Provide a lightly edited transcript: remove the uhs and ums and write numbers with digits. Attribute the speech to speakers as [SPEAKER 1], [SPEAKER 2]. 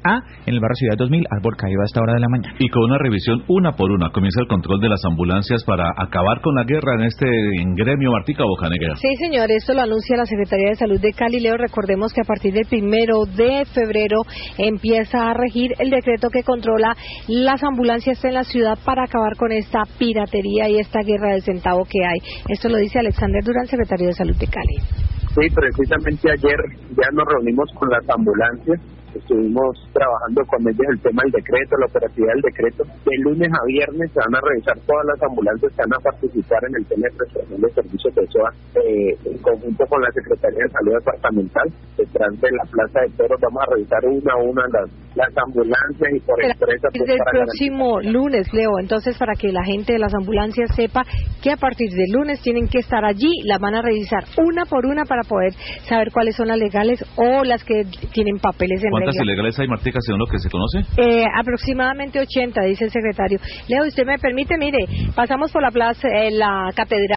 [SPEAKER 1] A, en el barrio Ciudad 2000, Árbol Caído a esta hora de la mañana.
[SPEAKER 2] Y con una revisión una por una comienza el control de las ambulancias para acabar con la guerra en este gremio, Martica Bocanegra.
[SPEAKER 3] Sí, señor, esto lo anuncia la Secretaría de Salud de Cali. Leo, recordemos que a partir del 1 de febrero empieza a regir el decreto que controla las ambulancias en la ciudad para acabar con esta piratería y esta guerra de centavo que hay. Esto lo dice Alexander Durán, secretario de Salud de Cali.
[SPEAKER 4] Sí, precisamente ayer ya nos reunimos con las ambulancias, estuvimos trabajando con ellos el tema del decreto, la operatividad del decreto. De lunes a viernes se van a revisar todas las ambulancias que van a participar en el tema de prestación de servicios de SOA, en conjunto con la Secretaría de Salud Departamental. Detrás de la Plaza de Toros vamos a revisar una a una las ambulancias y por empresa.
[SPEAKER 3] Desde el próximo lunes, Leo, entonces para que la gente de las ambulancias sepa que a partir del lunes tienen que estar allí, las van a revisar una por una para poder saber cuáles son las legales o las que tienen papeles en regla.
[SPEAKER 2] ¿Cuántas ilegales hay, Martica, según lo que se conoce?
[SPEAKER 3] Aproximadamente 80, dice el secretario. Leo, usted me permite, mire, pasamos por la plaza, la catedral.